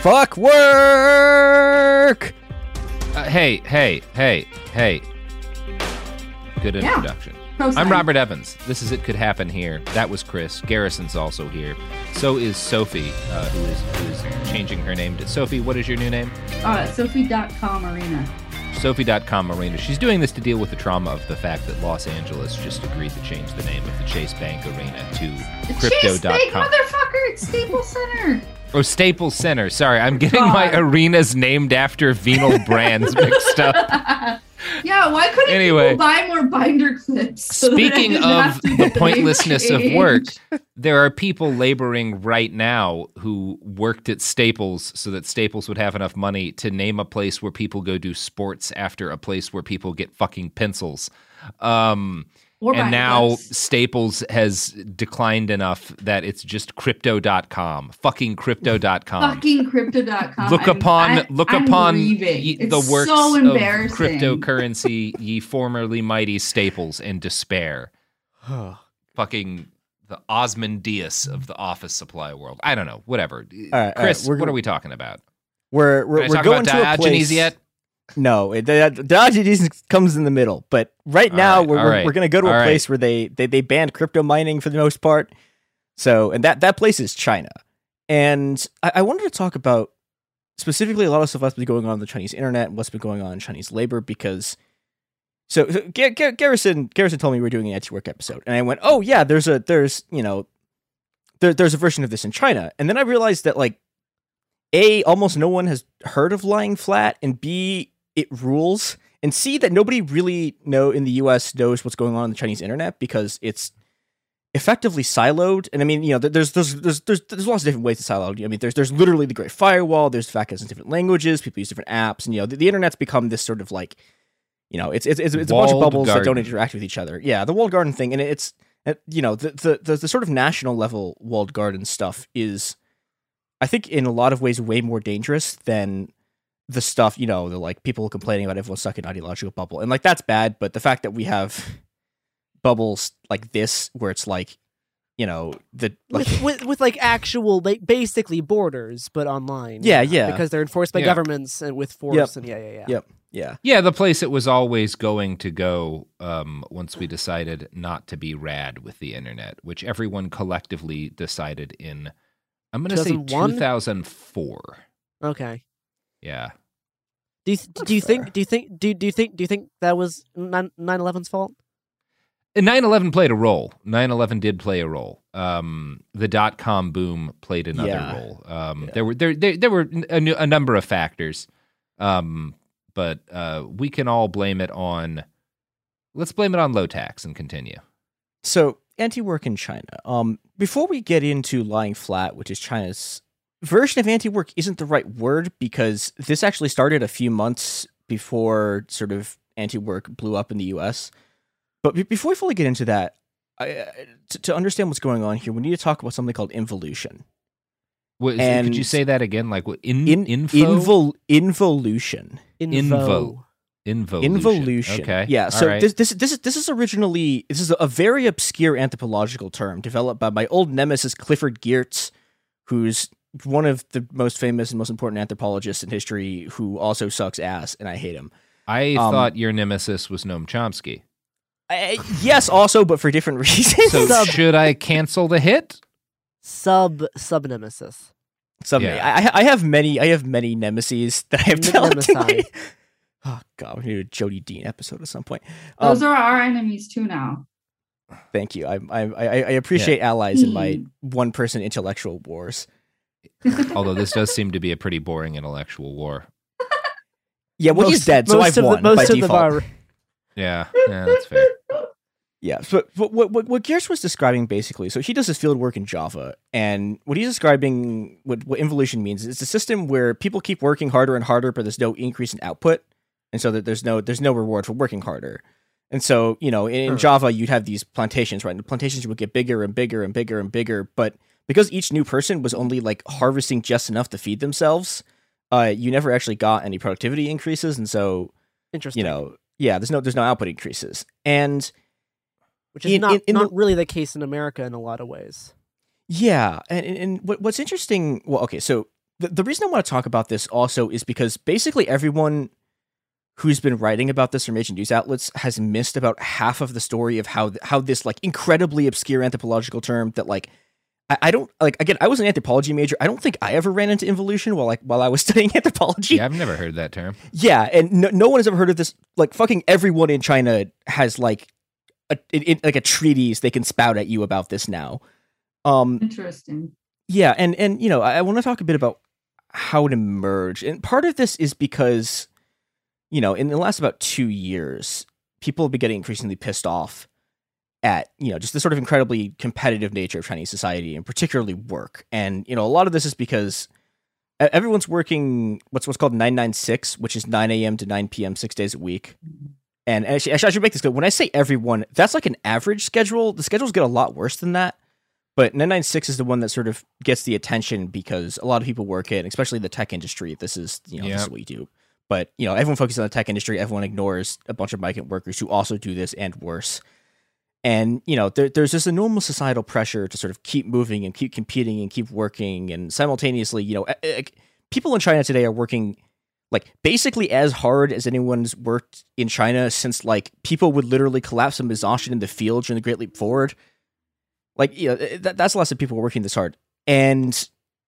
Fuck work! Hey. Good introduction. I'm Robert Evans. This is It Could Happen Here. That was Chris. Garrison's also here. So is Sophie, who is changing her name to Sophie. What is your new name? Sophie.com Arena. Sophie.com Arena. She's doing this to deal with the trauma of the fact that Los Angeles just agreed to change the name of the Chase Bank Arena to Crypto.com. Chase Bank, motherfucker! It's Staples Center. Oh, Staples Center. Sorry, I'm getting my arenas named after venal brands mixed up. Yeah, why couldn't people buy more binder clips? Speaking of the pointlessness of work, there are people laboring right now who worked at Staples so that Staples would have enough money to name a place where people go do sports after a place where people get fucking pencils. And now Staples has declined enough that it's just Crypto.com. Fucking Crypto.com. Fucking Crypto.com. Look upon the works so of cryptocurrency, ye formerly mighty Staples, and despair. Fucking the Osmondius of the office supply world. I don't know. Whatever. Chris, what are we talking about? We're going to a place yet? No, Diogenes comes in the middle. But right now, we're going to go to a place where they banned crypto mining for the most part. So, and that place is China. And I wanted to talk about specifically a lot of stuff that's been going on the Chinese internet and what's been going on in Chinese labor because. So Garrison told me we were doing an anti-work episode, and I went, oh yeah, there's a version of this in China, and then I realized that like, A, almost no one has heard of lying flat, and B, it rules, and C, that nobody really in the U.S. knows what's going on in the Chinese internet because it's effectively siloed. And I mean, there's lots of different ways to silo. I mean, there's literally the Great Firewall. There's the fact that it's in different languages. People use different apps, and the internet's become this sort of like, it's a bunch of bubbles that don't interact with each other. Yeah, the walled garden thing, and it's the sort of national level walled garden stuff is, I think, in a lot of ways, way more dangerous than the stuff, the like people complaining about everyone's stuck in an ideological bubble. And like, that's bad. But the fact that we have bubbles like this, where it's like, with like actual, like basically borders, but online. Yeah. Because they're enforced by governments and with force. And Yeah, the place it was always going to go once we decided not to be rad with the internet, which everyone collectively decided in, I'm going to say 2004. Okay. Yeah. Do you think that was 9/11's fault? 9/11 played a role. 9/11 did play a role. The .com boom played another role. There were a number of factors. But we can all blame it on. Let's blame it on low tax and continue. So, anti-work in China. Before we get into lying flat, which is China's version of anti-work, isn't the right word because this actually started a few months before sort of anti-work blew up in the U.S. But before we fully get into that, to understand what's going on here, we need to talk about something called involution. Could you say that again? Like what? Involution. Involution. Okay. Yeah. So this is originally a very obscure anthropological term developed by my old nemesis Clifford Geertz, who's one of the most famous and most important anthropologists in history, who also sucks ass, and I hate him. I thought your nemesis was Noam Chomsky. Yes, also, but for different reasons. So should I cancel the hit? Sub nemesis. I have many nemesis that I have developed. Oh god, we need a Jody Dean episode at some point. Those are our enemies too now. Thank you. I appreciate allies in my one-person intellectual wars. Although this does seem to be a pretty boring intellectual war. Yeah, well, he's dead, so I've won by default. Yeah, that's fair. Yeah, so what Geertz was describing basically, so he does his field work in Java, and what he's describing, what involution means, is it's a system where people keep working harder and harder, but there's no increase in output, and so that there's no reward for working harder. And so, in Java, you'd have these plantations, right? And the plantations would get bigger and bigger and bigger and bigger, but because each new person was only like harvesting just enough to feed themselves, you never actually got any productivity increases, and so, interesting. There's no output increases, and which is not really the case in America in a lot of ways. Yeah, and what's interesting, well, okay, so the reason I want to talk about this also is because basically everyone who's been writing about this from major news outlets has missed about half of the story of how this like incredibly obscure anthropological term that like I don't like. Again, I was an anthropology major. I don't think I ever ran into involution while I was studying anthropology. Yeah, I've never heard that term. Yeah, and no one has ever heard of this. Like fucking everyone in China has like a treatise they can spout at you about this now. Interesting. Yeah, and I want to talk a bit about how it emerged, and part of this is because in the last about 2 years, people have been getting increasingly pissed off at, just the sort of incredibly competitive nature of Chinese society, and particularly work. And, a lot of this is because everyone's working what's called 996, which is 9 a.m. to 9 p.m., 6 days a week. And actually, I should make this clear. When I say everyone, that's like an average schedule. The schedules get a lot worse than that. But 996 is the one that sort of gets the attention because a lot of people work it, especially the tech industry. This is, this is what you do. But, everyone focuses on the tech industry. Everyone ignores a bunch of migrant workers who also do this and worse. And, there's this enormous societal pressure to sort of keep moving and keep competing and keep working. And simultaneously, people in China today are working like basically as hard as anyone's worked in China since like people would literally collapse some exhaustion in the field during the Great Leap Forward. Like, that's lots of people working this hard. And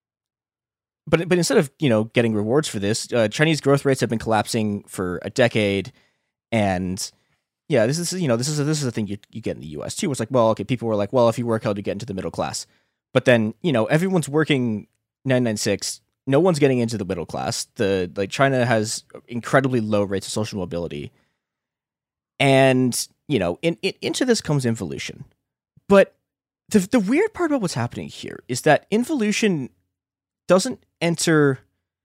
but instead of, getting rewards for this, Chinese growth rates have been collapsing for a decade. And yeah, this is a thing you get in the US too. It's like, well, okay, people were like, well, if you work hard, you get into the middle class. But then, everyone's working 996. No one's getting into the middle class. China has incredibly low rates of social mobility. And, into this comes involution. But the weird part about what's happening here is that involution doesn't enter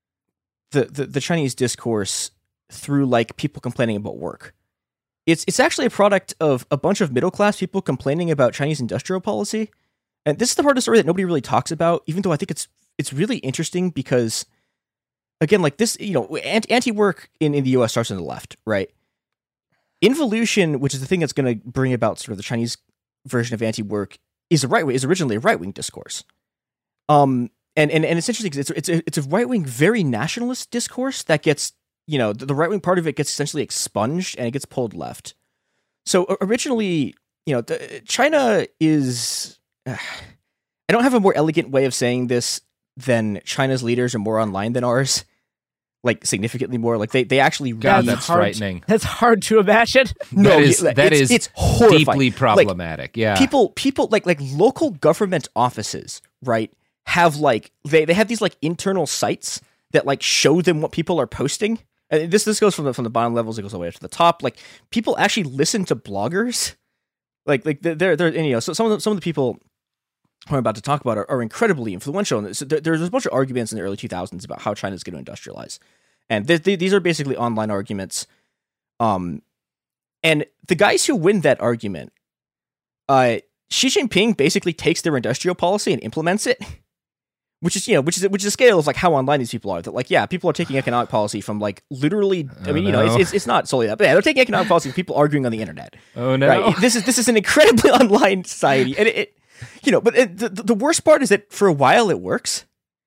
the Chinese discourse through like people complaining about work. It's actually a product of a bunch of middle class people complaining about Chinese industrial policy. And this is the part of the story that nobody really talks about, even though I think it's really interesting because, again, like this, anti-work in the US starts on the left, right? Involution, which is the thing that's going to bring about sort of the Chinese version of anti-work, is originally a right-wing discourse. And it's interesting because it's a right-wing, very nationalist discourse that gets, the right-wing part of it gets essentially expunged and it gets pulled left. So originally, China is, I don't have a more elegant way of saying this than China's leaders are more online than ours. Like significantly more, like they actually. God, that's frightening. That's hard to imagine. No, it's horrifying. Deeply problematic. Like, yeah, people like local government offices, right? Have like they have these like internal sites that like show them what people are posting. And this goes from the bottom levels, it goes all the way up to the top. Like people actually listen to bloggers. Like they're and, so some of the people who I'm about to talk about are incredibly influential. And so there's a bunch of arguments in the early 2000s about how China's going to industrialize. And these are basically online arguments. And the guys who win that argument, Xi Jinping basically takes their industrial policy and implements it, which is a scale of like how online these people are. That like, yeah, people are taking economic policy from like literally. I mean, it's not solely that, but yeah, they're taking economic policy from people arguing on the internet. Oh no, right? This is an incredibly online society, and it but the worst part is that for a while it works.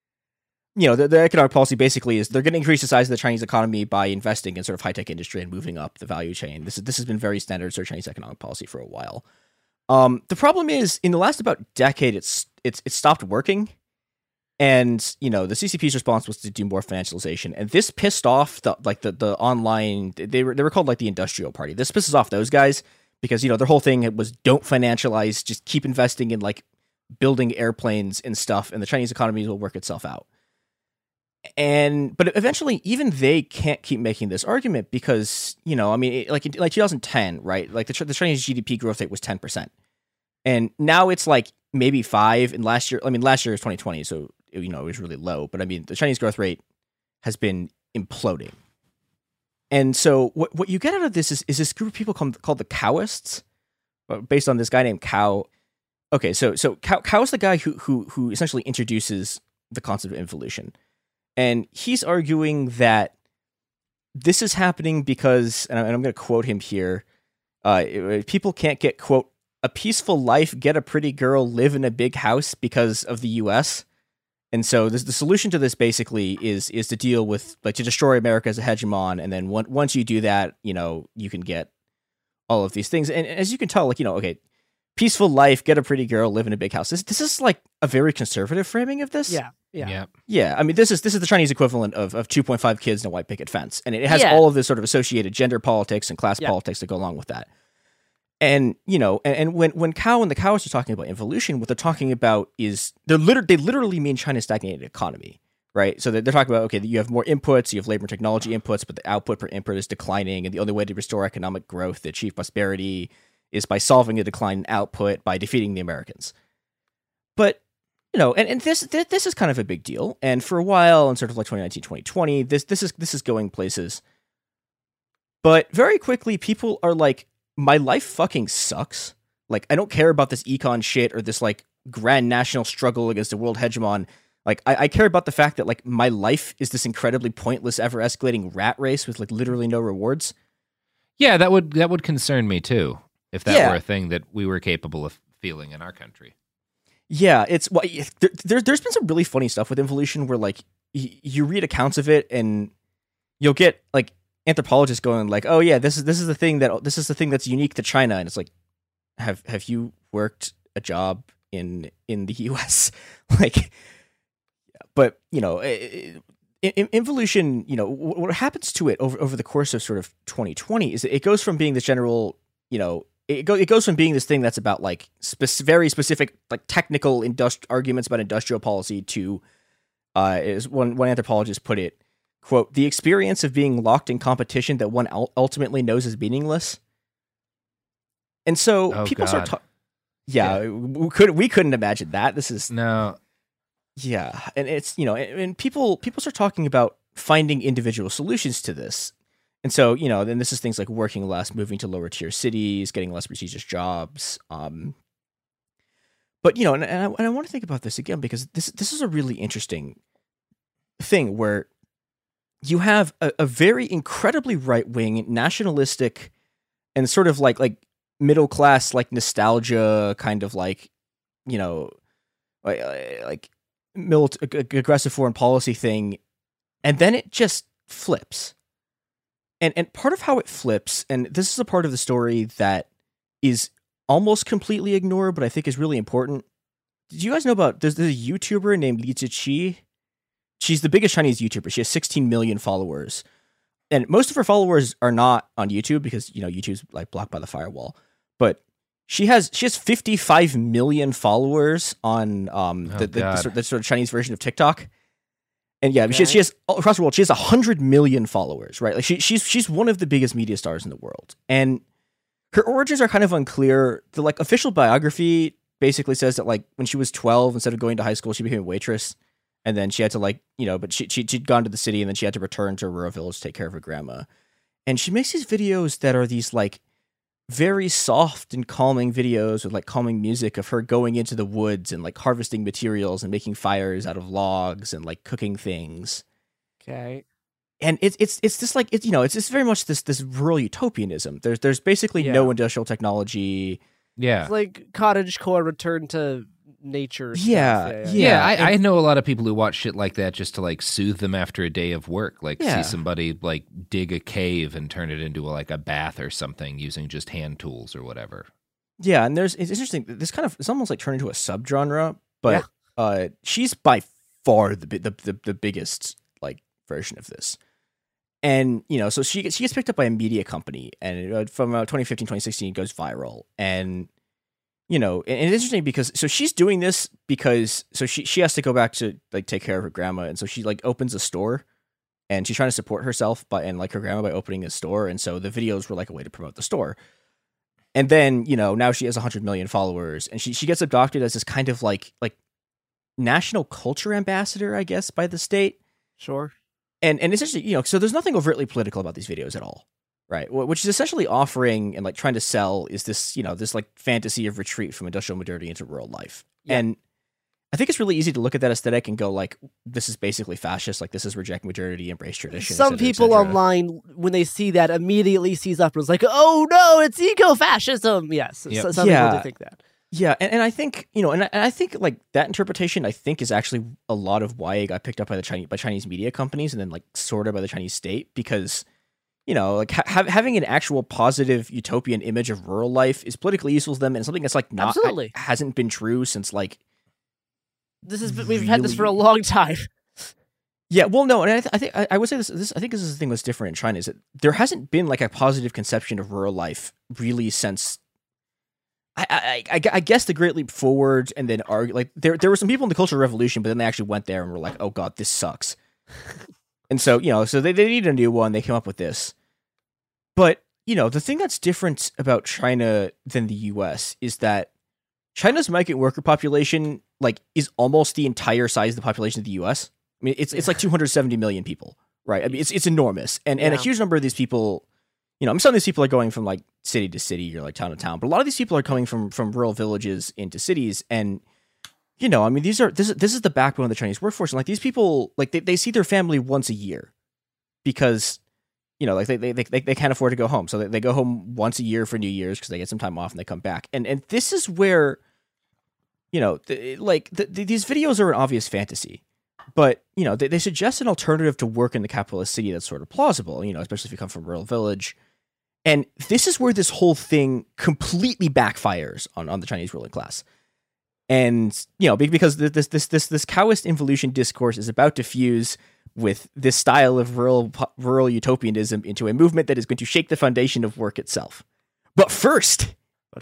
The economic policy basically is they're going to increase the size of the Chinese economy by investing in sort of high-tech industry and moving up the value chain. This has been very standard sort of Chinese economic policy for a while. The problem is in the last about decade, it's stopped working. And, the CCP's response was to do more financialization. And this pissed off the online, they were called like the industrial party. This pisses off those guys because, their whole thing was don't financialize, just keep investing in like building airplanes and stuff. And the Chinese economy will work itself out. But eventually even they can't keep making this argument because, like 2010, right? Like the Chinese GDP growth rate was 10%. And now it's like maybe 5%. And last year is 2020. So, it was really low. But I mean, the Chinese growth rate has been imploding. And so what you get out of this is this group of people called the Cowists, based on this guy named Cao. Okay, so Cao is the guy who essentially introduces the concept of involution. And he's arguing that this is happening because, and I'm going to quote him here, people can't get, quote, a peaceful life, get a pretty girl, live in a big house because of the U.S., And so the solution to this basically is to deal with, like, to destroy America as a hegemon. And then once you do that, you can get all of these things. And as you can tell, like, okay, peaceful life, get a pretty girl, live in a big house. This is like a very conservative framing of this. Yeah. I mean, this is the Chinese equivalent of 2.5 kids and a white picket fence. And it has all of this sort of associated gender politics and class politics that go along with that. And, and when Cao and the Cowists are talking about involution, what they're talking about is they literally mean China's stagnated economy, right? So they're talking about, okay, you have more inputs, you have labor and technology inputs, but the output per input is declining. And the only way to restore economic growth, to achieve prosperity, is by solving a decline in output by defeating the Americans. But, and this is kind of a big deal. And for a while, in sort of like 2019, 2020, this is going places. But very quickly, people are like, my life fucking sucks. Like, I don't care about this econ shit or this like grand national struggle against the world hegemon. Like, I care about the fact that like my life is this incredibly pointless, ever escalating rat race with like literally no rewards. Yeah, that would concern me too, if that were a thing that we were capable of feeling in our country. Yeah, there's been some really funny stuff with involution where like you read accounts of it and you'll get like anthropologists going like, oh yeah, this is the thing that's unique to China, and it's like, have you worked a job in the US? Like, but involution, what happens to it over the course of sort of 2020 is that it goes from being this general, it goes from being this thing that's about like very specific like technical arguments about industrial policy to, as one anthropologist put it, quote, the experience of being locked in competition that one ultimately knows is meaningless. And so people start talking. Yeah, we couldn't imagine that. This is no. Yeah, and it's and people start talking about finding individual solutions to this. And so, then this is things like working less, moving to lower tier cities, getting less prestigious jobs. But and I want to think about this again because this is a really interesting thing where you have a very incredibly right-wing, nationalistic, and sort of like middle-class, like nostalgia kind of like, like aggressive foreign policy thing, and then it just flips. And part of how it flips, and this is a part of the story that is almost completely ignored, but I think is really important. Did you guys know about there's a YouTuber named Li Ziqi? She's the biggest Chinese YouTuber. She has 16 million followers. And most of her followers are not on YouTube because, YouTube's like blocked by the firewall. But she has 55 million followers on the sort of Chinese version of TikTok. And yeah, she has across the world, she has 100 million followers, right? Like she's one of the biggest media stars in the world. And her origins are kind of unclear. The like official biography basically says that like when she was 12, instead of going to high school, she became a waitress. And then she had to but she'd gone to the city and then she had to return to a rural village to take care of her grandma. And she makes these videos that are these like very soft and calming videos with like calming music of her going into the woods and like harvesting materials and making fires out of logs and like cooking things. Okay. And it's this like, it's just very much this rural utopianism. There's basically no industrial technology. Yeah. It's like cottagecore return to nature stuff. Yeah. I know a lot of people who watch shit like that just to like soothe them after a day of work. Like see somebody like dig a cave and turn it into like a bath or something using just hand tools or whatever. Yeah, and it's interesting. This kind of it's almost like turned into a subgenre, but she's by far the biggest like version of this. And so she gets picked up by a media company, and from 2015, 2016 it goes viral. And and it's interesting because so she's doing this because she has to go back to like take care of her grandma, and so she like opens a store, and she's trying to support herself and like her grandma by opening a store, and so the videos were like a way to promote the store. And then now she has 100 million followers, and she gets adopted as this kind of like national culture ambassador, I guess, by the state. Sure. And it's essentially so there's nothing overtly political about these videos at all. Right, which is essentially offering and like trying to sell is this, this like fantasy of retreat from industrial modernity into rural life. Yeah. And I think it's really easy to look at that aesthetic and go like, this is basically fascist. Like this is reject modernity, embrace tradition. Some people online, when they see that, immediately sees up and is like, oh no, it's eco-fascism. Yes, some people do think that. Yeah, and I think, and I think like that interpretation, I think, is actually a lot of why it got picked up by Chinese media companies and then like sort of by the Chinese state, because like having an actual positive utopian image of rural life is politically useful to them, and something that's like not hasn't been true since like we've had this for a long time. Yeah, well, no, and I think I would say this. I think this is the thing that's different in China, is that there hasn't been like a positive conception of rural life really since. I guess the Great Leap Forward, and then like there were some people in the Cultural Revolution, but then they actually went there and were like, oh god, this sucks. And so so they need a new one. They came up with this, but the thing that's different about China than the U.S. is that China's migrant worker population like is almost the entire size of the population of the U.S. I mean, it's like 270 million people, right? I mean, it's enormous, and a huge number of these people. Some of these people are going from like city to city or like town to town, but a lot of these people are coming from rural villages into cities. And, I mean, this is the backbone of the Chinese workforce. And like these people, like they see their family once a year because, like they can't afford to go home. So they go home once a year for New Year's because they get some time off and they come back. And this is where, these videos are an obvious fantasy. But, they suggest an alternative to work in the capitalist city that's sort of plausible, especially if you come from a rural village. And this is where this whole thing completely backfires on the Chinese ruling class. And, because this Taoist involution discourse is about to fuse with this style of rural utopianism into a movement that is going to shake the foundation of work itself. But first,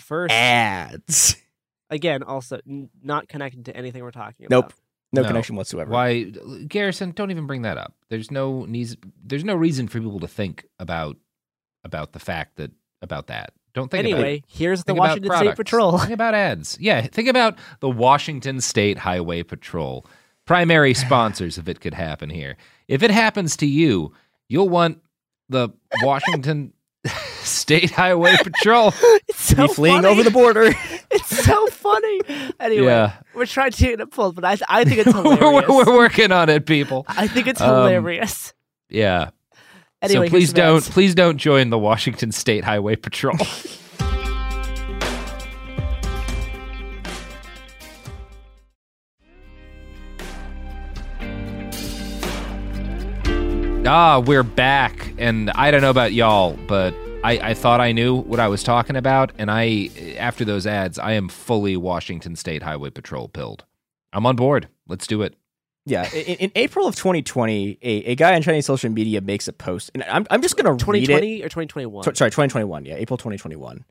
ads. Again, also not connected to anything we're talking about. Nope. No connection whatsoever. Why, Garrison? Don't even bring that up. There's no reason for people to think about the fact about that. Don't think about it. Anyway, here's the Washington State Patrol. Think about ads. Yeah, think about the Washington State Highway Patrol. Primary sponsors if it could happen here. If it happens to you, you'll want the Washington State Highway Patrol. It's so fleeing over the border. It's so funny. Anyway, we're trying to get it pulled, but I think it's hilarious. We're working on it, people. I think it's hilarious. Yeah. Anyway, so please don't join the Washington State Highway Patrol. We're back, and I don't know about y'all, but I thought I knew what I was talking about, and after those ads, I am fully Washington State Highway Patrol pilled. I'm on board. Let's do it. Yeah, in April of 2020, a guy on Chinese social media makes a post, and I'm just going to read it. 2020 or 2021? Sorry, 2021. Yeah, April 2021.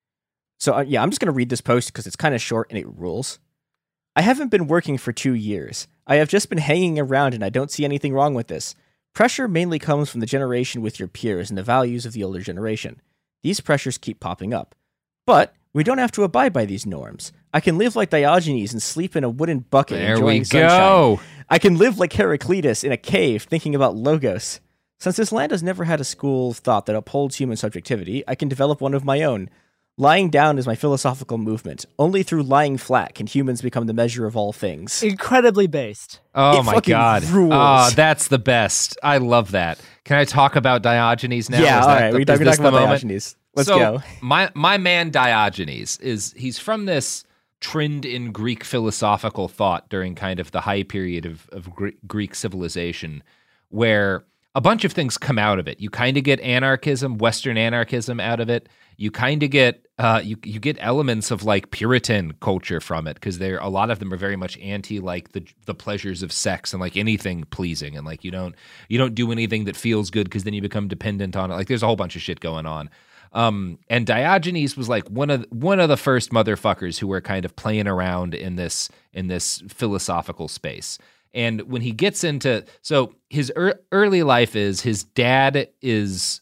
So I'm just going to read this post because it's kind of short and it rules. I haven't been working for 2 years. I have just been hanging around, and I don't see anything wrong with this. Pressure mainly comes from the generation with your peers and the values of the older generation. These pressures keep popping up. But we don't have to abide by these norms. I can live like Diogenes and sleep in a wooden bucket enjoying sunshine. I can live like Heraclitus in a cave thinking about Logos. Since this land has never had a school of thought that upholds human subjectivity, I can develop one of my own. Lying down is my philosophical movement. Only through lying flat can humans become the measure of all things. Incredibly based. Oh my God. Rules. Oh, that's the best. I love that. Can I talk about Diogenes now? Yeah, all right. We're talking about Diogenes. Let's go. My man Diogenes he's from this trend in Greek philosophical thought during kind of the high period of Greek civilization, where a bunch of things come out of it. You kind of get anarchism, Western anarchism out of it. You kind of get you get elements of like Puritan culture from it, because a lot of them are very much anti like the pleasures of sex and like anything pleasing, and like you don't do anything that feels good because then you become dependent on it. Like there's a whole bunch of shit going on. And Diogenes was like one of the first motherfuckers who were kind of playing around in this philosophical space. And when he gets into, so his early life is, his dad is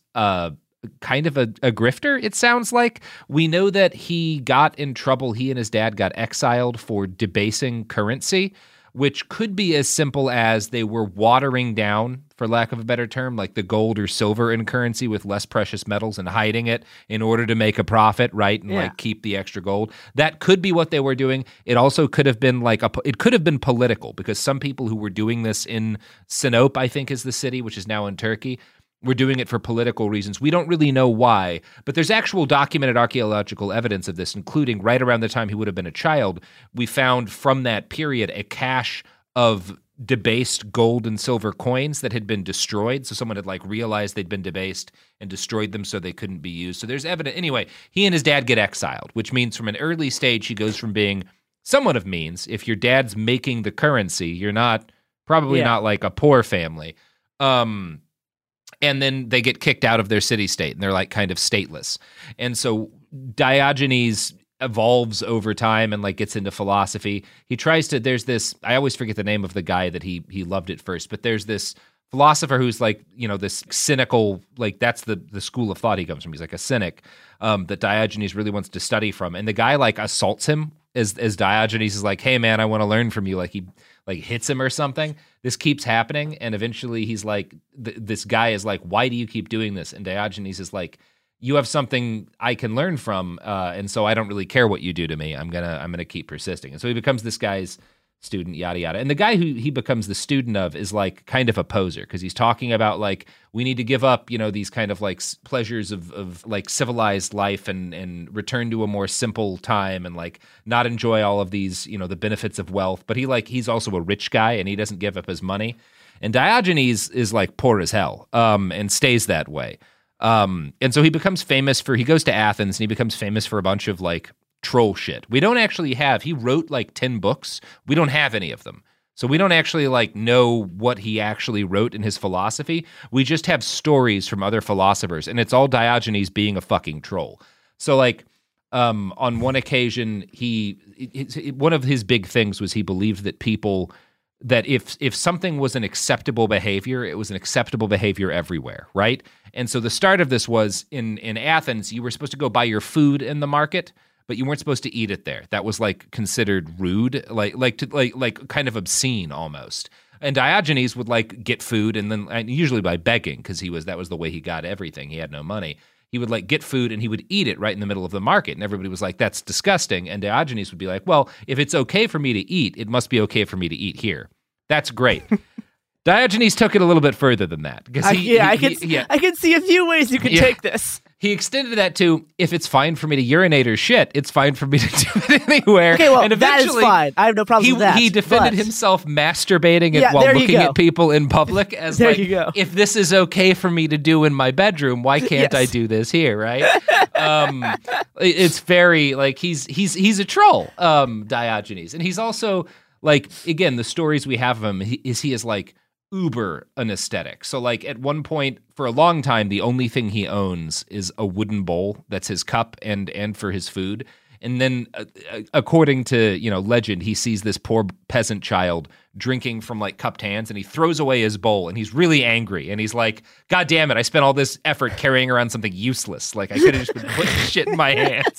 kind of a grifter, it sounds like. We know that he got in trouble, he and his dad got exiled for debasing currency, which could be as simple as they were watering down, for lack of a better term, like the gold or silver in currency with less precious metals and hiding it in order to make a profit, right? And like keep the extra gold. That could be what they were doing. It also could have been it could have been political, because some people who were doing this in Sinop, I think is the city, which is now in Turkey, We're doing it for political reasons. We don't really know why, but there's actual documented archaeological evidence of this, including right around the time he would have been a child. We found from that period a cache of debased gold and silver coins that had been destroyed. So someone had like realized they'd been debased and destroyed them so they couldn't be used. So there's evidence. Anyway, he and his dad get exiled, which means from an early stage, he goes from being somewhat of means. If your dad's making the currency, you're probably not like a poor family. And then they get kicked out of their city-state and they're like kind of stateless. And so Diogenes evolves over time and like gets into philosophy. He tries to, there's this, I always forget the name of the guy that he loved at first, but there's this philosopher who's like, this cynical, like that's the school of thought he comes from. He's like a cynic that Diogenes really wants to study from. And the guy like assaults him as Diogenes is like, hey man, I want to learn from you. Like he like hits him or something. This keeps happening. And eventually he's like, this guy is like, why do you keep doing this? And Diogenes is like, you have something I can learn from, and so I don't really care what you do to me. I'm gonna keep persisting. And so he becomes this guy's student, yada yada. And the guy who he becomes the student of is like kind of a poser because he's talking about like we need to give up, these kind of like pleasures of like civilized life and return to a more simple time and like not enjoy all of these, the benefits of wealth. But he's also a rich guy and he doesn't give up his money. And Diogenes is like poor as hell, and stays that way. And so he becomes famous he goes to Athens and he becomes famous for a bunch of like troll shit. We don't actually he wrote like 10 books. We don't have any of them. So we don't actually like know what he actually wrote in his philosophy. We just have stories from other philosophers and it's all Diogenes being a fucking troll. So like, on one occasion, one of his big things was he believed that that if something was an acceptable behavior, it was an acceptable behavior everywhere, right? And so the start of this was in Athens, you were supposed to go buy your food in the market, but you weren't supposed to eat it there. That was like considered rude, like kind of obscene almost. And Diogenes would like get food and usually by begging because that was the way he got everything. He had no money. He would like get food and he would eat it right in the middle of the market. And everybody was like, that's disgusting. And Diogenes would be like, well, if it's okay for me to eat, it must be okay for me to eat here. That's great. Diogenes took it a little bit further than that. I can see a few ways you could take this. He extended that to, if it's fine for me to urinate or shit, it's fine for me to do it anywhere. Okay, well, and that is fine. I have no problem with that. He defended himself masturbating while looking at people in public as if this is okay for me to do in my bedroom, why can't I do this here, right? It's very, like, he's a troll, Diogenes. And he's also, like, again, the stories we have of him, he is like, uber anesthetic. So like at one point for a long time, the only thing he owns is a wooden bowl that's his cup and for his food. And then according to, legend, he sees this poor peasant child drinking from like cupped hands and he throws away his bowl and he's really angry. And he's like, God damn it, I spent all this effort carrying around something useless. Like I could have just been putting shit in my hands.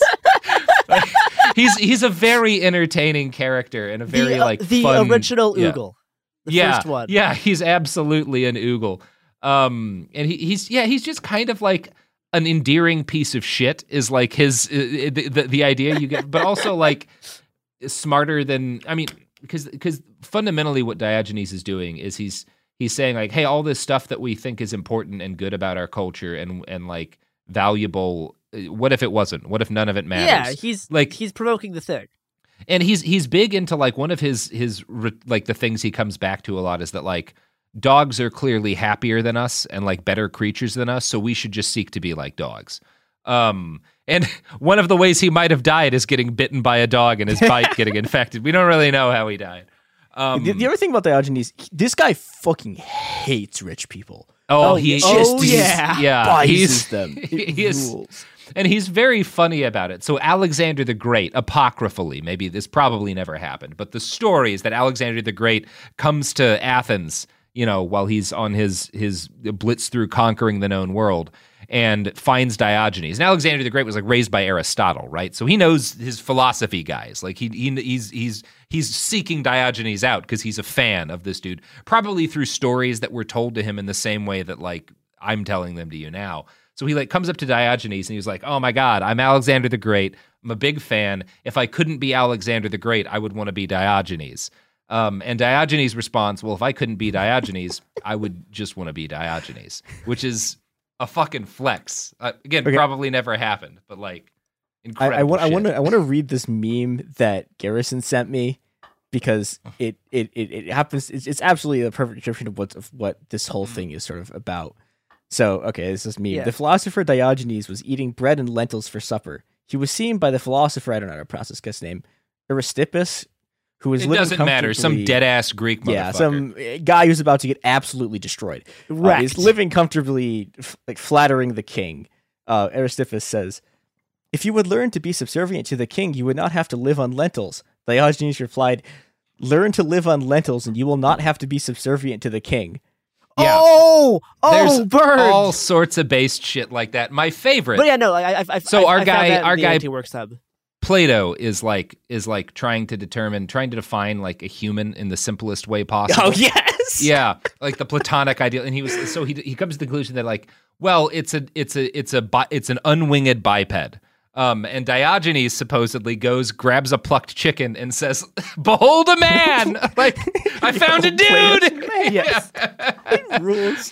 He's a very entertaining character and a very the fun, original Oogle. First one. Yeah, he's absolutely an Oogle. And he's just kind of like an endearing piece of shit is like his the idea you get, but also like smarter than, I mean, because fundamentally what Diogenes is doing is he's saying like, hey, all this stuff that we think is important and good about our culture and like valuable, what if it wasn't? What if none of it matters? Yeah, he's provoking the thing. And he's big into like one of his like the things he comes back to a lot is that like dogs are clearly happier than us and like better creatures than us, so we should just seek to be like dogs. And one of the ways he might have died is getting bitten by a dog and his bite getting infected. We don't really know how he died. The other thing about Diogenes, this guy fucking hates rich people. He despises them. He is. And he's very funny about it. So Alexander the Great, apocryphally, maybe this probably never happened, but the story is that Alexander the Great comes to Athens, while he's on his blitz through conquering the known world, and finds Diogenes. And Alexander the Great was like raised by Aristotle, right? So he knows his philosophy guys. Like he's seeking Diogenes out because he's a fan of this dude, probably through stories that were told to him in the same way that like I'm telling them to you now. So he like comes up to Diogenes and he's like, oh my God, I'm Alexander the Great. I'm a big fan. If I couldn't be Alexander the Great, I would want to be Diogenes. And Diogenes responds, well, if I couldn't be Diogenes, I would just want to be Diogenes, which is a fucking flex. Again, probably never happened, but like incredible I want to read this meme that Garrison sent me because it happens. It's absolutely the perfect description of what this whole thing is sort of about. So, okay, this is me. Yeah. The philosopher Diogenes was eating bread and lentils for supper. He was seen by the philosopher, I don't know how to pronounce this guy's name, Aristippus, who was living doesn't matter. Some dead-ass Greek motherfucker. Yeah, some guy who's about to get absolutely destroyed. Right. He's living comfortably, like flattering the king. Aristippus says, if you would learn to be subservient to the king, you would not have to live on lentils. Diogenes replied, learn to live on lentils and you will not have to be subservient to the king. Yeah. There's bird. All sorts of based shit like that. My favorite. But yeah, no, our guy, Anti-Work sub. Plato is like trying to define like a human in the simplest way possible. Oh yes. Yeah, like the Platonic ideal, and he comes to the conclusion that like, well, it's an unwinged biped. And Diogenes supposedly grabs a plucked chicken and says, behold a man! Like, I found a dude! Yes. Rules.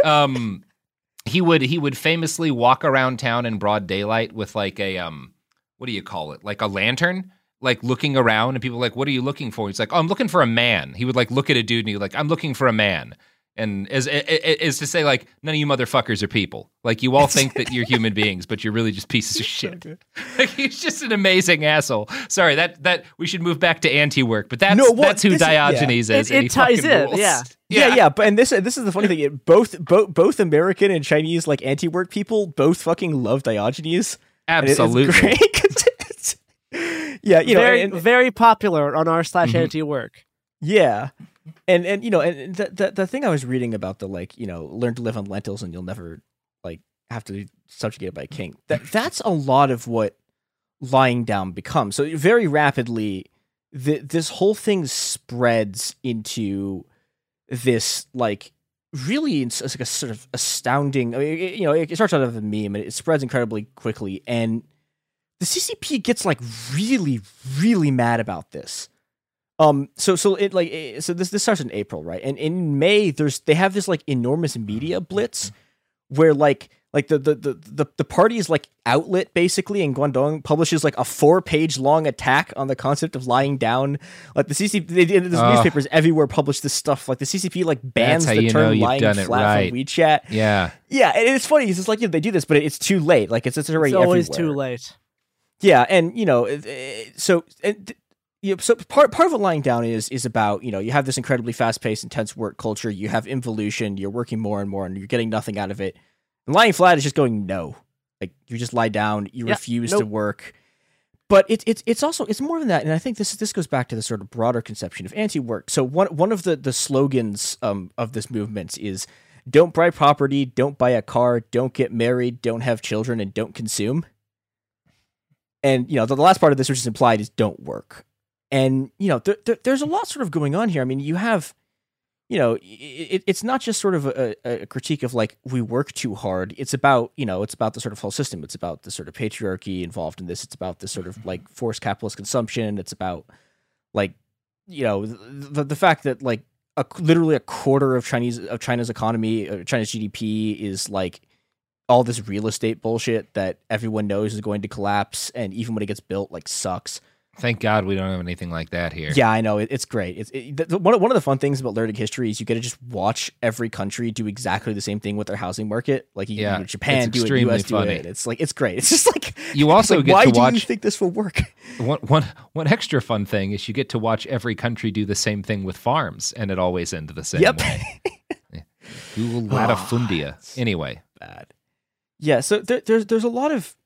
He would famously walk around town in broad daylight with like a, what do you call it? Like a lantern, like looking around, and people are like, what are you looking for? He's like, oh, I'm looking for a man. He would like look at a dude and he'd like, I'm looking for a man. And is to say, like, none of you motherfuckers are people. Like, you all think that you're human beings, but you're really just pieces of shit. Like, he's just an amazing asshole. Sorry, that we should move back to anti-work, but that's who Diogenes is. It ties in, rules. Yeah. But this is the funny thing. Both American and Chinese like anti-work people both fucking love Diogenes. Absolutely. It's great. Yeah, very popular on r/anti-work. Yeah. And the thing I was reading about the like, learn to live on lentils and you'll never like have to be subjugated by a king. That's a lot of what lying down becomes. So very rapidly, this whole thing spreads into this like really it's like a sort of astounding. I mean, it starts out of a meme and it spreads incredibly quickly, and the CCP gets like really, really mad about this. So this starts in April, right? And in May, they have this like enormous media blitz where like the party's like outlet basically in Guangdong publishes like a 4-page long attack on the concept of lying down. Like the CCP, newspapers everywhere publish this stuff. Like the CCP like bans the term lying flat from WeChat. Yeah, and it's funny. It's just like they do this, but it's too late. Like it's already always everywhere. Too late. Yeah, and so part of what lying down is about, you have this incredibly fast-paced, intense work culture, you have involution, you're working more and more, and you're getting nothing out of it. And lying flat is just going no. Like, you just lie down, you refuse to work. But it's also, it's more than that, and I think this goes back to the sort of broader conception of anti-work. So one of the slogans of this movement is, don't buy property, don't buy a car, don't get married, don't have children, and don't consume. And, the last part of this, which is implied, is don't work. And, there's a lot sort of going on here. I mean, you have, it's not just sort of a critique of like, we work too hard. It's about, it's about the sort of whole system. It's about the sort of patriarchy involved in this. It's about this sort of like forced capitalist consumption. It's about like, the fact that like literally a quarter of China's economy, China's GDP is like all this real estate bullshit that everyone knows is going to collapse. And even when it gets built, like sucks. Thank God we don't have anything like that here. Yeah, I know. It's great. One of the fun things about learning history is you get to just watch every country do exactly the same thing with their housing market. Like you can Japan do it, US do it. It's like, it's great. It's just like, you also get to watch. Why do you think this will work? One extra fun thing is you get to watch every country do the same thing with farms, and it always ends the same way. Google latifundia. Anyway. Bad. Yeah, so there's a lot of,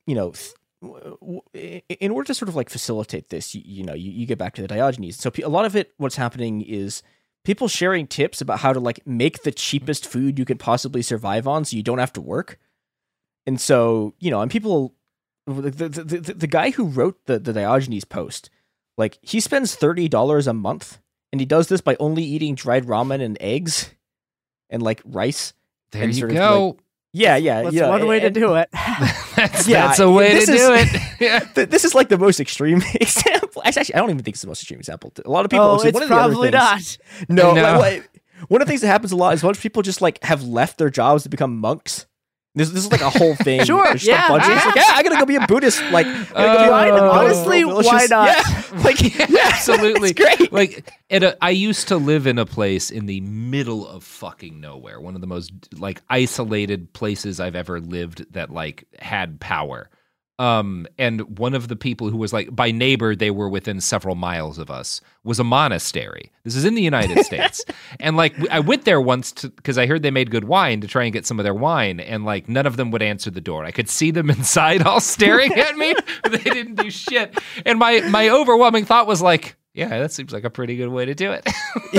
in order to sort of like facilitate this, you get back to the Diogenes. So a lot of it, what's happening is people sharing tips about how to like make the cheapest food you could possibly survive on, so you don't have to work. And so, and people, the guy who wrote the Diogenes post, like he spends $30 a month, and he does this by only eating dried ramen and eggs, and like rice. There you go. Yeah. That's one way to do it. That's a way to do it. Yeah. This is like the most extreme example. Actually, I don't even think it's the most extreme example. A lot of people. Oh, it's probably not. No. One of the things that happens a lot is a bunch of people just like have left their jobs to become monks. This is like a whole thing. Sure, like I gotta go be a Buddhist. Like, honestly, why not? Absolutely. It's great. Like, I used to live in a place in the middle of fucking nowhere. One of the most like isolated places I've ever lived that like had power. And one of the people who was like, by neighbor, they were within several miles of us, was a monastery. This is in the United States. And like, I went there once because I heard they made good wine to try and get some of their wine. And like, none of them would answer the door. I could see them inside all staring at me, but they didn't do shit. And my overwhelming thought was like, yeah, that seems like a pretty good way to do it.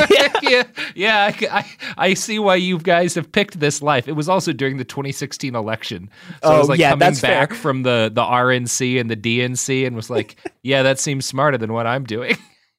I see why you guys have picked this life. It was also during the 2016 election. So I was like coming back from the RNC and the DNC and was like, yeah, that seems smarter than what I'm doing.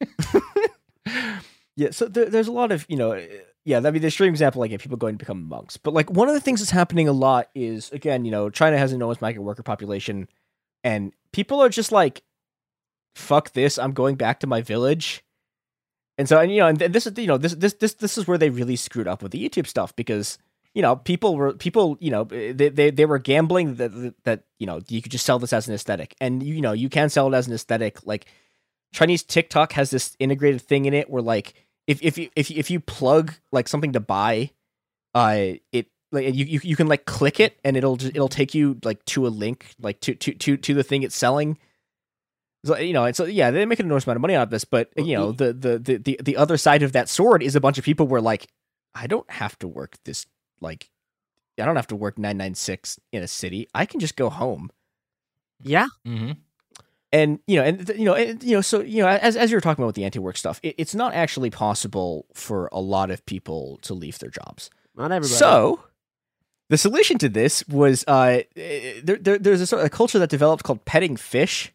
Yeah, so there's a lot of, that'd be the extreme example, like if people going to become monks. But like one of the things that's happening a lot is, again, China has an enormous migrant worker population and people are just like, fuck this, I'm going back to my village. And so, and this is, this is where they really screwed up with the YouTube stuff because, people were gambling that you could just sell this as an aesthetic. And, you can sell it as an aesthetic. Like Chinese TikTok has this integrated thing in it where like, if you plug like something to buy, it like you can like click it and it'll take you like to a link, like to the thing it's selling. So, they make an enormous amount of money out of this, but the other side of that sword is a bunch of people were like, I don't have to work this, like, I don't have to work 996 in a city. I can just go home. Yeah. Mm-hmm. And, so, as you were talking about with the anti-work stuff, it's not actually possible for a lot of people to leave their jobs. Not everybody. So the solution to this was, there's a sort of a culture that developed called petting fish.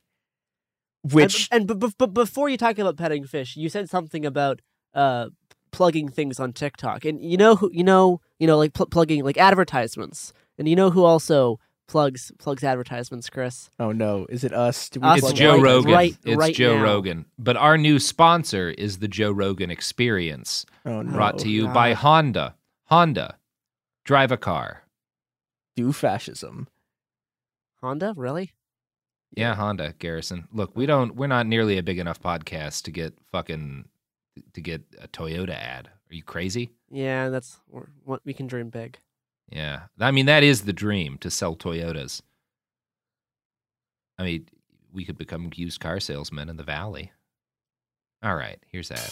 But before you talk about petting fish, you said something about plugging things on TikTok, and like plugging like advertisements, and who also plugs advertisements, Chris? Oh no, is it us? It's Joe Rogan. It's Joe now. Rogan. But our new sponsor is the Joe Rogan Experience, brought to you by Honda. Honda, drive a car. Do fascism. Honda, really? Yeah, Honda, Garrison. Look, we're not nearly a big enough podcast to get a Toyota ad. Are you crazy? Yeah, that's what we can dream big. Yeah. I mean, that is the dream, to sell Toyotas. I mean, we could become used car salesmen in the valley. All right, here's that.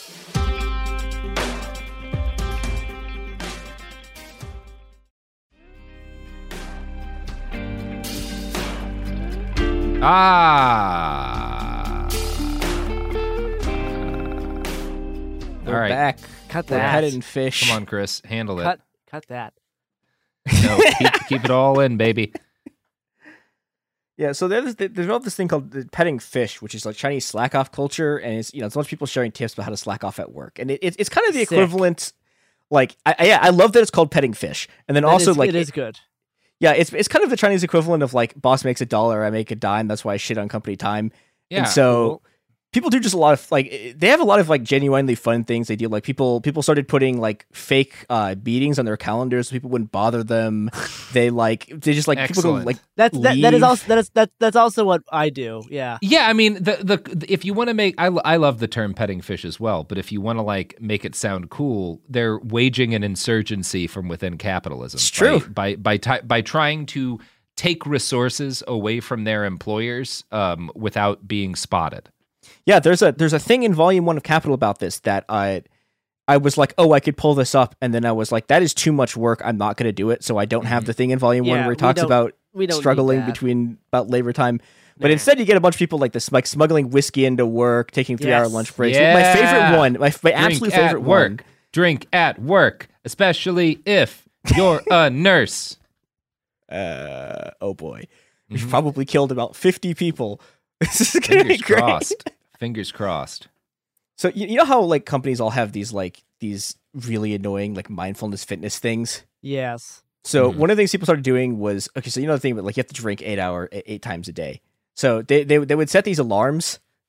We're back. Cut that. We're headed fish. Come on, Chris. Handle it. Cut that. No, keep it all in, baby. Yeah, so there's this thing called the petting fish, which is like Chinese slack off culture, and it's it's a bunch of people sharing tips about how to slack off at work, and it's kind of the equivalent. Like, I love that it's called petting fish, and then it is good. Yeah, it's kind of the Chinese equivalent of like boss makes $1, I make a dime. That's why I shit on company time. Yeah, and so people do just a lot of like they have a lot of like genuinely fun things they do. Like people started putting like fake meetings on their calendars so people wouldn't bother them. They just like people go like that's also what I do. Yeah. Yeah, I mean the if you want to make I love the term petting fish as well, but if you want to like make it sound cool, they're waging an insurgency from within capitalism. It's true. By trying to take resources away from their employers without being spotted. Yeah, there's a thing in Volume 1 of Capital about this that I was like, oh, I could pull this up, and then I was like, that is too much work. I'm not going to do it. So I don't have the thing in Volume 1 where he talks about struggling about labor time. But instead, you get a bunch of people like this, like smuggling whiskey into work, taking 3-hour lunch breaks. Yeah. My favorite one, my absolute favorite one. Drink at work, especially if you're a nurse. Oh boy, we've probably killed about 50 people. This is gonna Fingers be great. Crossed. Fingers crossed. So you know how like companies all have these really annoying like mindfulness fitness things? Yes. So one of the things people started doing was, okay, so the thing about like you have to drink 8 times a day. So they would set these alarms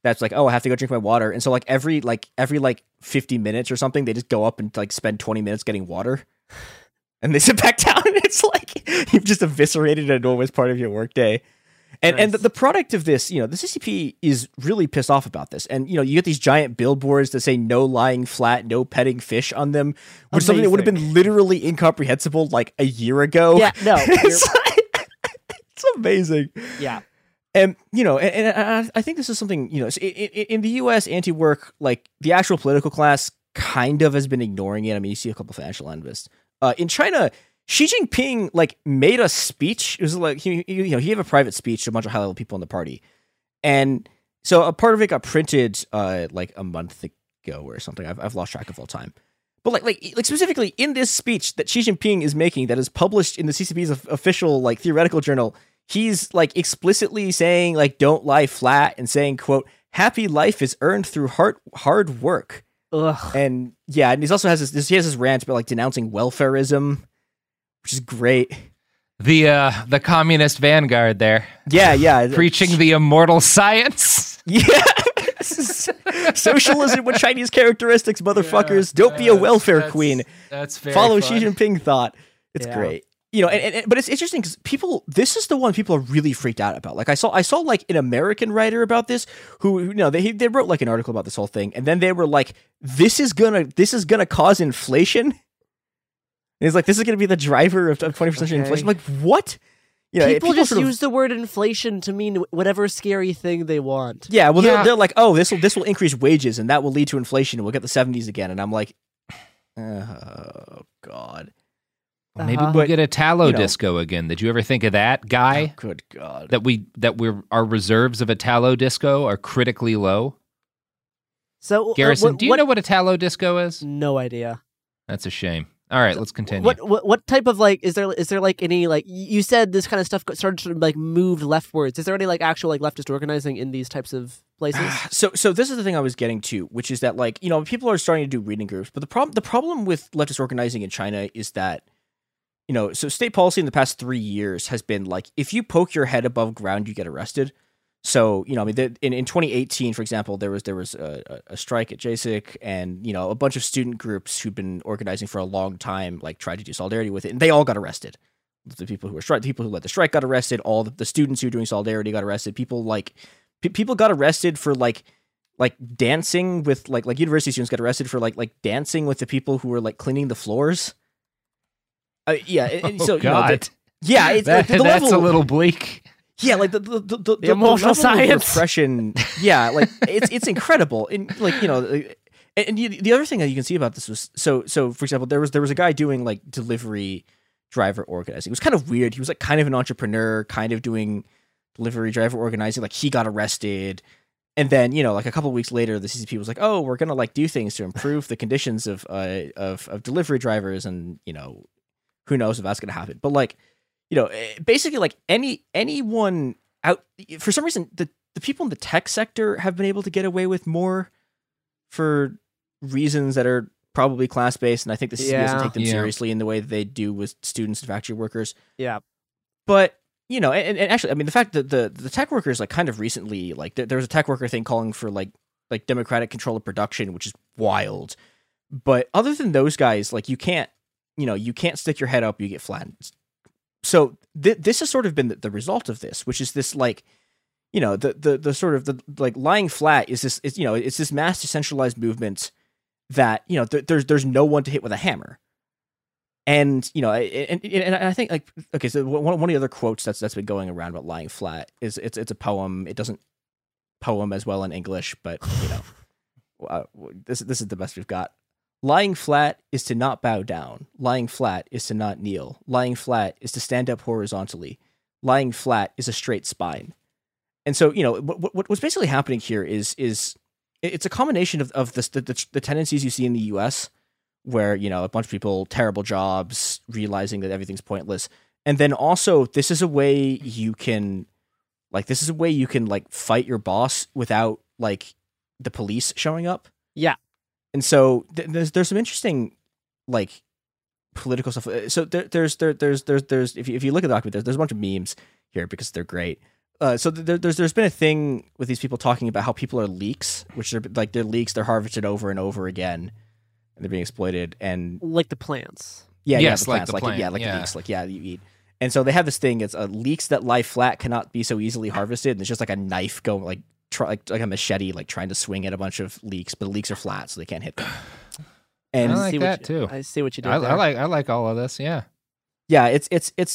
that's like, oh, I have to go drink my water. And so like every 50 minutes or something, they just go up and like spend 20 minutes getting water. And they sit back down, and it's like you've just eviscerated an enormous part of your workday. And Nice. and the product of this, the CCP is really pissed off about this. And you get these giant billboards that say "No lying flat, no petting fish" on them, which is something that would have been literally incomprehensible like a year ago. Yeah, no, it's amazing. yeah. And and I think this is something in the U.S. anti-work, like the actual political class kind of has been ignoring it. I mean, you see a couple of financial analysts. In China, Xi Jinping like made a speech. It was like he gave a private speech to a bunch of high-level people in the party, and so a part of it got printed like a month ago or something. I've lost track of all time. But like specifically in this speech that Xi Jinping is making, that is published in the CCP's official like theoretical journal, he's like explicitly saying like "don't lie flat" and saying, quote, "happy life is earned through hard work." Ugh. And yeah, and he also has this rant about like denouncing welfareism, which is great. The communist vanguard there. Yeah. Preaching the immortal science. Yeah. Socialism with Chinese characteristics, motherfuckers. Don't be a welfare queen. That's very Follow fun. Xi Jinping thought. It's great. But it's interesting because this is the one people are really freaked out about. Like I saw like an American writer about this who they wrote like an article about this whole thing, and then they were like, this is gonna cause inflation. And it's like, this is gonna be the driver of 21st century inflation. I'm like, what? People just use the word inflation to mean whatever scary thing they want. Yeah, well, they're like, oh, this will increase wages, and that will lead to inflation, and we'll get the 70s again. And I'm like, oh god. Well, maybe we'll get a tallow disco again. Did you ever think of that, Guy? Oh, good god. That our reserves of a tallow disco are critically low. So Garrison, do you know what a tallow disco is? No idea. That's a shame. All right, let's continue. What type of like is there like any like you said this kind of stuff started to like move leftwards? Is there any like actual like leftist organizing in these types of places? So this is the thing I was getting to, which is that like people are starting to do reading groups, but the problem with leftist organizing in China is that so state policy in the past 3 years has been like, if you poke your head above ground, you get arrested. So, in 2018, for example, there was a strike at JASIC, and, a bunch of student groups who'd been organizing for a long time, like tried to do solidarity with it, and they all got arrested. The people who led the strike got arrested. All the students who were doing solidarity got arrested. People got arrested for like dancing with like university students got arrested for like dancing with the people who were like cleaning the floors. So God. It's that's a little bleak. Yeah, like the emotional science repression. Yeah, like it's incredible. And like and the other thing that you can see about this was so for example, there was a guy doing like delivery driver organizing. It was kind of weird. He was like kind of an entrepreneur, kind of doing delivery driver organizing. Like he got arrested, and then like a couple of weeks later, the CCP was like, "Oh, we're gonna like do things to improve the conditions of delivery drivers," and who knows if that's gonna happen. But like. Basically, like anyone out, for some reason, the people in the tech sector have been able to get away with more for reasons that are probably class-based, and I think the CCP doesn't take them seriously in the way that they do with students and factory workers. Yeah. But, and actually, I mean, the fact that the tech workers, like, kind of recently, like, there was a tech worker thing calling for, like democratic control of production, which is wild. But other than those guys, like, you can't stick your head up, you get flattened. So this has sort of been the result of this, which is this like, the sort of the like lying flat is this, it's this mass decentralized movement that, there's no one to hit with a hammer. And, and I think like, okay, so one of the other quotes that's been going around about lying flat is it's a poem. It doesn't poem as well in English, but this is the best we've got. Lying flat is to not bow down. Lying flat is to not kneel. Lying flat is to stand up horizontally. Lying flat is a straight spine. And so, what's basically happening here is it's a combination of the tendencies you see in the U.S., where, a bunch of people, terrible jobs, realizing that everything's pointless. And then also, this is a way you can fight your boss without, like, the police showing up. Yeah. And so there's some interesting like political stuff. So there's if you look at the document, there's a bunch of memes here because they're great. there's been a thing with these people talking about how people are leaks, which are like they're leaks, they're harvested over and over again, and they're being exploited, and like the plants. Yeah, yes, the plants, like the plant. leeks, you eat. And so they have this thing. It's leeks that lie flat cannot be so easily harvested. And it's just like a knife going like a machete, like trying to swing at a bunch of leeks, but the leeks are flat, so they can't hit them. And I like that too. I see what you did. I like all of this. Yeah. Yeah, it's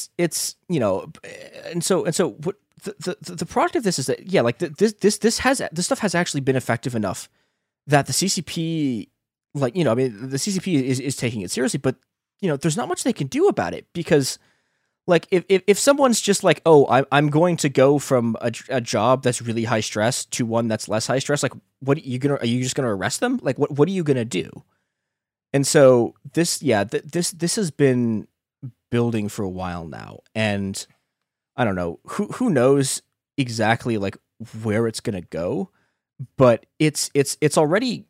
and so what the product of this is that this stuff has actually been effective enough that the CCP, the CCP is taking it seriously, but there's not much they can do about it, because like if someone's just like, oh, I'm going to go from a job that's really high stress to one that's less high stress, like are you just gonna arrest them? Like what are you gonna do? And so this has been building for a while now, and I don't know who knows exactly like where it's gonna go, but it's already,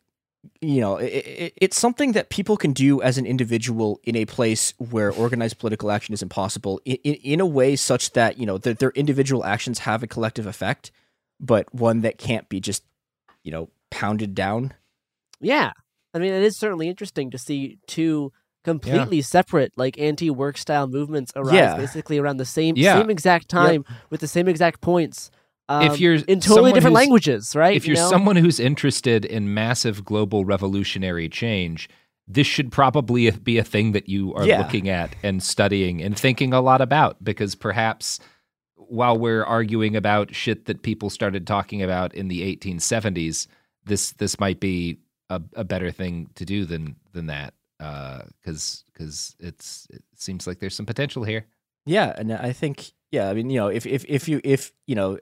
it's something that people can do as an individual in a place where organized political action is impossible, in a way such that their individual actions have a collective effect, but one that can't be just pounded down. Yeah, I mean, it is certainly interesting to see two completely separate, like anti-work style movements arise basically around the same exact time with the same exact points. If you're in totally different languages, right? If you're someone who's interested in massive global revolutionary change, this should probably be a thing that you are looking at and studying and thinking a lot about, because perhaps while we're arguing about shit that people started talking about in the 1870s, this might be a better thing to do than that, because it seems like there's some potential here. Yeah, and I think. Yeah, I mean, if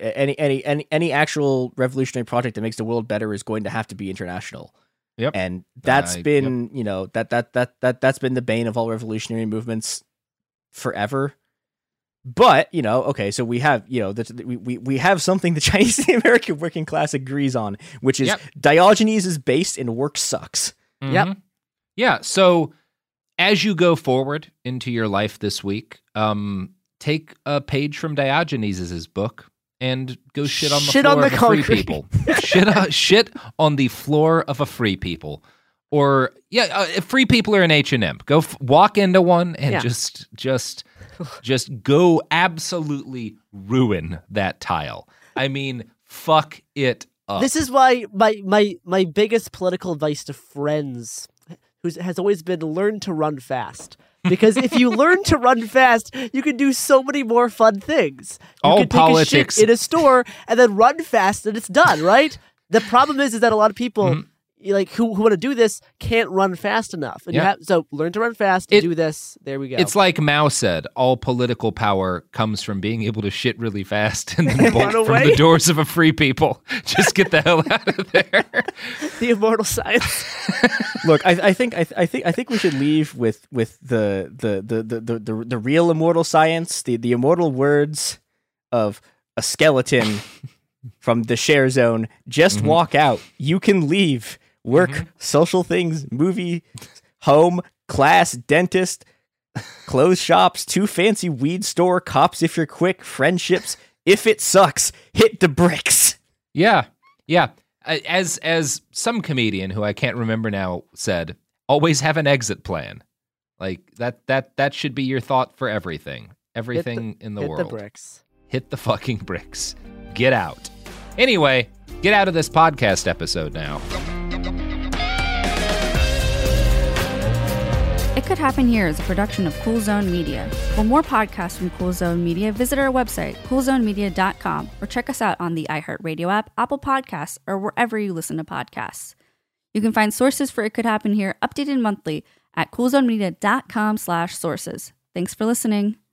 any actual revolutionary project that makes the world better is going to have to be international. Yep. And that's been, that's been the bane of all revolutionary movements forever. But, okay, so we have, we have something the Chinese and the American working class agrees on, which is Diogenes is based and work sucks. Mm-hmm. Yep. Yeah, so as you go forward into your life this week, take a page from Diogenes' book and go shit on the floor of a free people. Shit on the floor of a free people. Or, if free people are in H&M, go walk into one and just go absolutely ruin that tile. I mean, fuck it up. This is why my biggest political advice to friends has always been learn to run fast. Because if you learn to run fast, you can do so many more fun things. You can politics take a shit in a store and then run fast and it's done, right? The problem is that a lot of people who want to do this can't run fast enough. And so learn to run fast, do this. There we go. It's like Mao said, all political power comes from being able to shit really fast and then bolt from the doors of a free people. Just get the hell out of there. The immortal science. Look, I think we should leave with the real immortal science, the immortal words of a skeleton from the share zone. Just walk out. You can leave. Work, social things, movie, home, class, dentist, clothes shops, too fancy weed store, cops if you're quick, friendships. If it sucks, hit the bricks. Yeah. As some comedian who I can't remember now said, always have an exit plan. Like that should be your thought for everything. Everything in the world. Hit the bricks. Hit the fucking bricks. Get out. Anyway, get out of this podcast episode now. It Could Happen Here is a production of Cool Zone Media. For more podcasts from Cool Zone Media, visit our website, coolzonemedia.com, or check us out on the iHeartRadio app, Apple Podcasts, or wherever you listen to podcasts. You can find sources for It Could Happen Here updated monthly at coolzonemedia.com/sources. Thanks for listening.